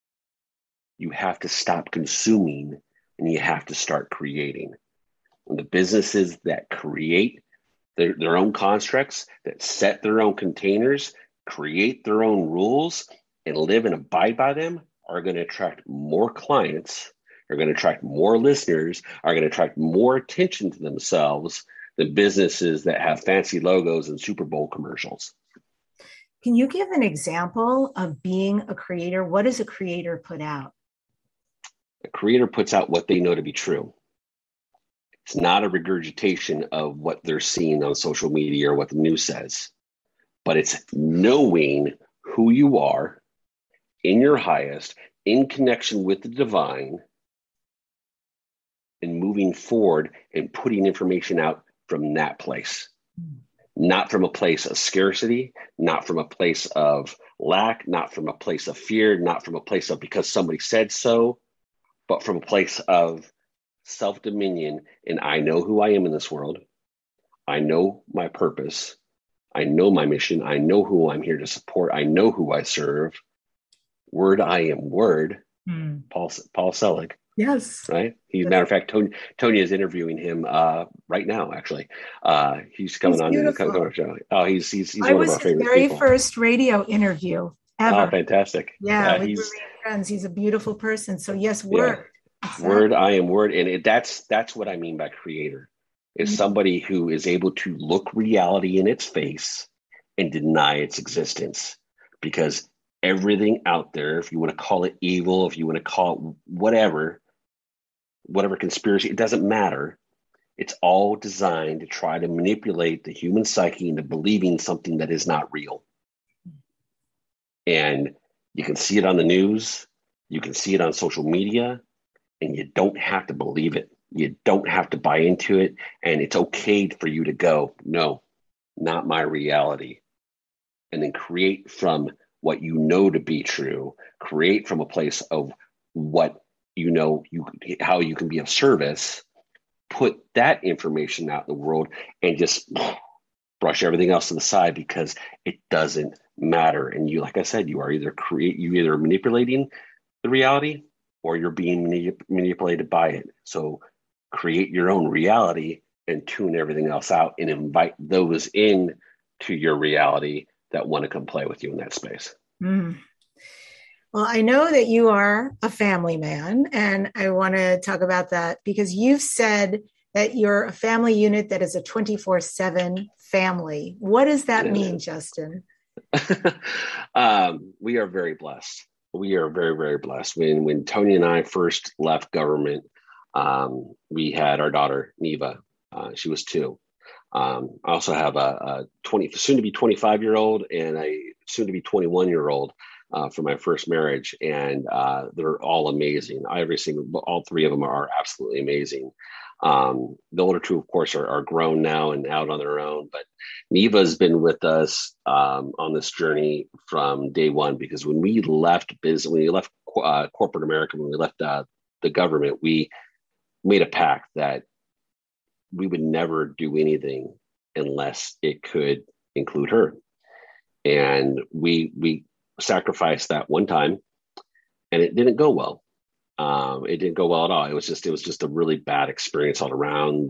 you have to stop consuming and you have to start creating. And the businesses that create their own constructs, that set their own containers, create their own rules, and live and abide by them, are going to attract more clients, are going to attract more listeners, are going to attract more attention to themselves than businesses that have fancy logos and Super Bowl commercials. Can you give an example of being a creator? What does a creator put out? A creator puts out what they know to be true. It's not a regurgitation of what they're seeing on social media or what the news says, but it's knowing who you are in your highest, in connection with the divine, and moving forward and putting information out from that place. Not from a place of scarcity, not from a place of lack, not from a place of fear, not from a place of because somebody said so, but from a place of self-dominion. And I know who I am in this world. I know my purpose. I know my mission. I know who I'm here to support. I know who I serve. Word, I am word. Paul Selig. Yes. Right. Matter of fact, Tonya is interviewing him right now. Actually, he's coming on the show. Oh, he's one of our favorite people. I was his very first radio interview ever. Oh, fantastic! Yeah, we were friends. He's a beautiful person. So yes, word. Yeah. Exactly. Word, I am word, and that's what I mean by creator. Is somebody who is able to look reality in its face and deny its existence, because everything out there, if you want to call it evil, if you want to call it whatever conspiracy, it doesn't matter. It's all designed to try to manipulate the human psyche into believing something that is not real. And you can see it on the news. You can see it on social media, and you don't have to believe it. You don't have to buy into it. And it's okay for you to go, no, not my reality. And then create from what you know to be true, create from a place of what you know, how you can be of service, put that information out in the world, and just brush everything else to the side, because it doesn't matter. And you, like I said, you either manipulating the reality, or you're being manipulated by it. So create your own reality and tune everything else out, and invite those in to your reality that want to come play with you in that space. Mm. Well, I know that you are a family man, and I want to talk about that because you've said that you're a family unit that is a 24/7 family. What does that mean, Justin? We are very blessed. We are very, very blessed. When Tony and I first left government, we had our daughter, Neva. She was 2. I also have a soon to be 25-year-old and a soon to be 21-year-old from my first marriage, and they're all amazing. All 3 of them are absolutely amazing. The older 2, of course, are grown now and out on their own, but Neva's been with us on this journey from day one, because when we left corporate America, when we left the government, we made a pact that we would never do anything unless it could include her. And we sacrificed that one time, and it didn't go well. It didn't go well at all. It was just a really bad experience all around.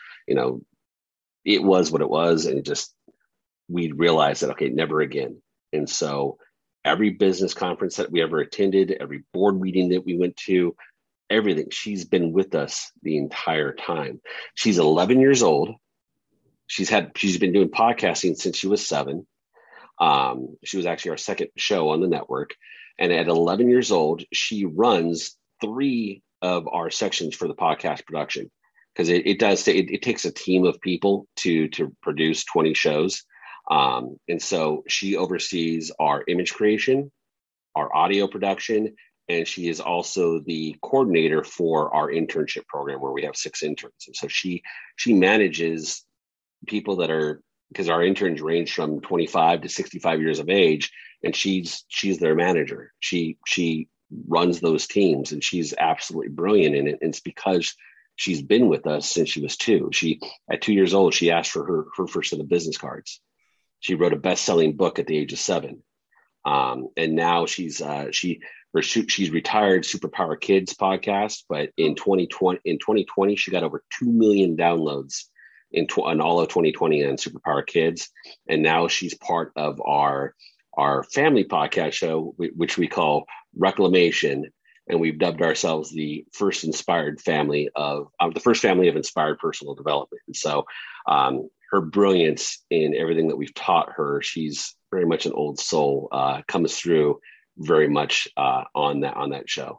It was what it was, and we realized that, okay, never again. And so every business conference that we ever attended, every board meeting that we went to, everything, she's been with us the entire time. She's 11 years old. She's been doing podcasting since she was 7. She was actually our second show on the network. And at 11 years old, she runs 3 of our sections for the podcast production, because it takes a team of people to produce 20 shows. And so she oversees our image creation, our audio production, and she is also the coordinator for our internship program, where we have 6 interns. And so she manages people that are, because our interns range from 25 to 65 years of age, and she's their manager. She runs those teams, and she's absolutely brilliant in it. And it's because she's been with us since she was 2. At 2 years old, she asked for her first set of business cards. She wrote a best-selling book at the age of 7. And now she's retired Superpower Kids podcast, but in 2020, she got over 2 million downloads in all of 2020 on Superpower Kids. And now she's part of our family podcast show, which we call Reclamation. And we've dubbed ourselves the first family of inspired personal development. And so her brilliance in everything that we've taught her, she's very much an old soul, comes through very much on that show.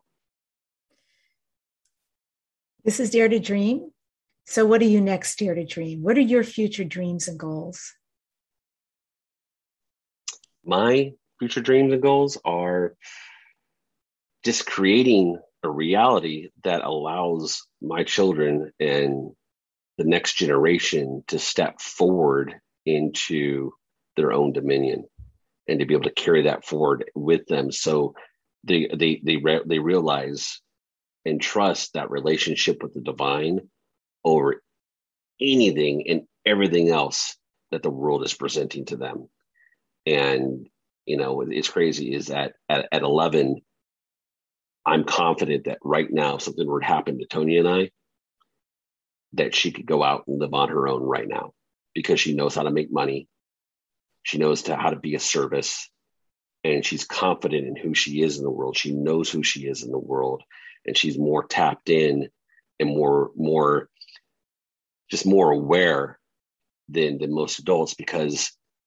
This is Dare to Dream. So what are you next, Dare to Dream? What are your future dreams and goals? My future dreams and goals are just creating a reality that allows my children and the next generation to step forward into their own dominion, and to be able to carry that forward with them. So they realize and trust that relationship with the divine over anything and everything else that the world is presenting to them. And, it's crazy is that at 11, I'm confident that right now something would happen to Tony and I, that she could go out and live on her own right now, because she knows how to make money. She knows how to be a service, and she's confident in who she is in the world. She knows who she is in the world, and she's more tapped in and more aware than most adults, because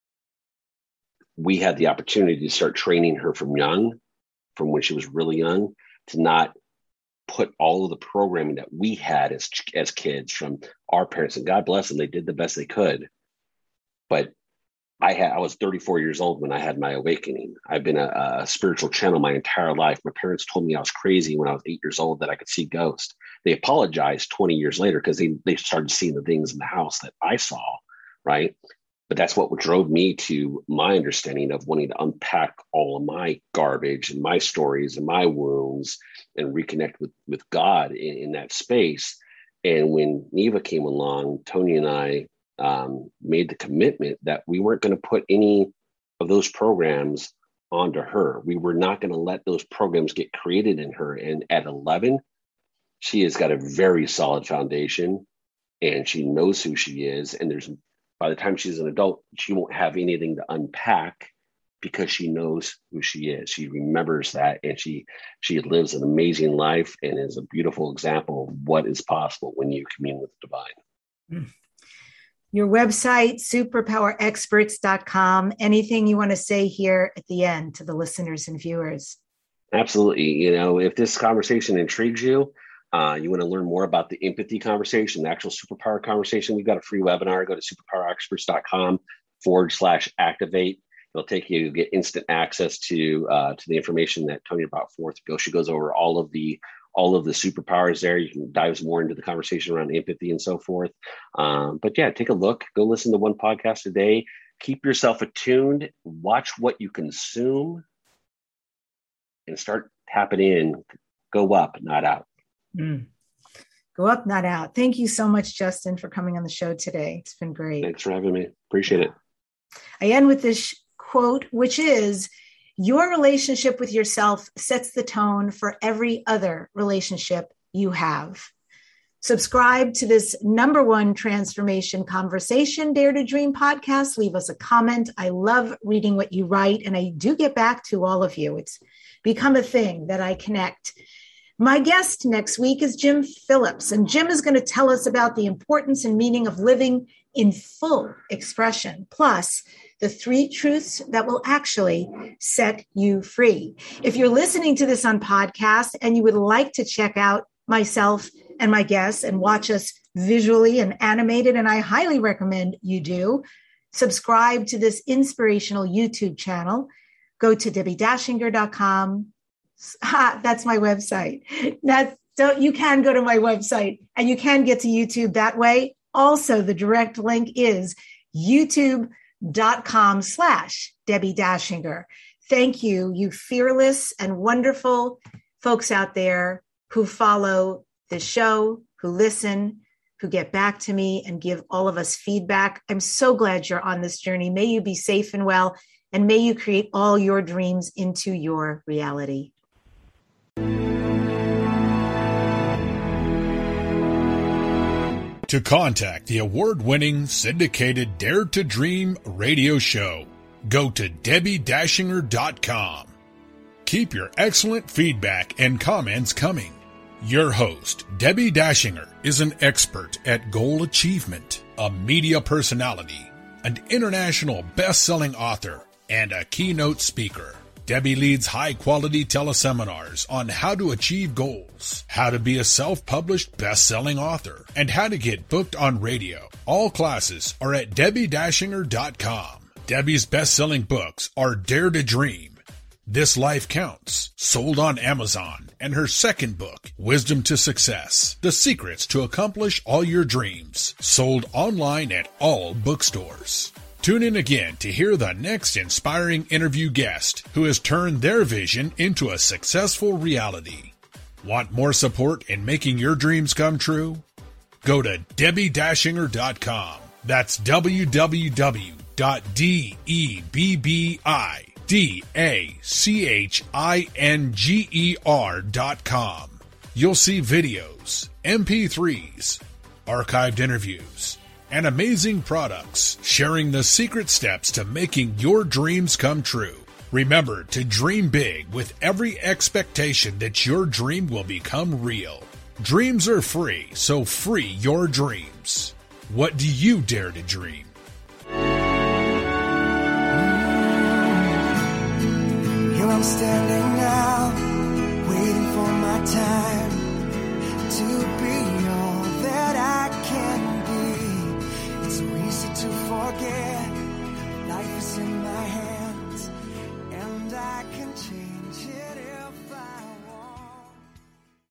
we had the opportunity to start training her from when she was really young, to not put all of the programming that we had as kids from our parents, and God bless them, they did the best they could. But I was 34 years old when I had my awakening. I've been a spiritual channel my entire life. My parents told me I was crazy when I was 8 years old that I could see ghosts. They apologized 20 years later because they started seeing the things in the house that I saw, right? But that's what drove me to my understanding of wanting to unpack all of my garbage and my stories and my wounds and reconnect with God in that space. And when Neva came along, Tony and I made the commitment that we weren't going to put any of those programs onto her. We were not going to let those programs get created in her. And at 11, she has got a very solid foundation and she knows who she is. And by the time she's an adult, she won't have anything to unpack because she knows who she is. She remembers that, and she lives an amazing life and is a beautiful example of what is possible when you commune with the divine. Your website, superpowerexperts.com. Anything you want to say here at the end to the listeners and viewers? Absolutely. If this conversation intrigues you, you want to learn more about the empathy conversation, the actual superpower conversation, we've got a free webinar. Go to superpowerexperts.com/activate. It'll take you, get instant access to the information that Tony brought forth. She goes over all of the superpowers there. You can dive more into the conversation around empathy and so forth. But yeah, take a look. Go listen to one podcast a day. Keep yourself attuned. Watch what you consume and start tapping in. Go up, not out. Go up, not out. Thank you so much, Justin, for coming on the show today. It's been great. Thanks for having me. Appreciate it. I end with this quote, which is, your relationship with yourself sets the tone for every other relationship you have. Subscribe to this #1 transformation conversation, Dare to Dream podcast. Leave us a comment. I love reading what you write, and I do get back to all of you. It's become a thing that I connect. My guest next week is Jim Phillips, and Jim is going to tell us about the importance and meaning of living in full expression, plus the 3 truths that will actually set you free. If you're listening to this on podcast and you would like to check out myself and my guests and watch us visually and animated, and I highly recommend you do, subscribe to this inspirational YouTube channel. Go to DebbieDashinger.com. That's my website. You can go to my website and you can get to YouTube that way. Also, the direct link is youtube.com/Debbie Dashinger. Thank you, you fearless and wonderful folks out there who follow the show, who listen, who get back to me and give all of us feedback. I'm so glad you're on this journey. May you be safe and well, and may you create all your dreams into your reality. To contact the award-winning syndicated Dare to Dream radio show, go to DebbieDashinger.com. Keep your excellent feedback and comments coming. Your host, Debbie Dashinger, is an expert at goal achievement, a media personality, an international best-selling author, and a keynote speaker. Debbie leads high-quality teleseminars on how to achieve goals, how to be a self-published best-selling author, and how to get booked on radio. All classes are at DebbieDashinger.com. Debbie's best-selling books are Dare to Dream, This Life Counts, sold on Amazon, and her second book, Wisdom to Success, The Secrets to Accomplish All Your Dreams, sold online at all bookstores. Tune in again to hear the next inspiring interview guest who has turned their vision into a successful reality. Want more support in making your dreams come true? Go to DebbieDashinger.com. That's www.DebbieDashinger.com. You'll see videos, MP3s, archived interviews, and amazing products sharing the secret steps to making your dreams come true. Remember to dream big with every expectation that your dream will become real. Dreams are free, so free your dreams. What do you dare to dream? Here I'm standing now, waiting for my time to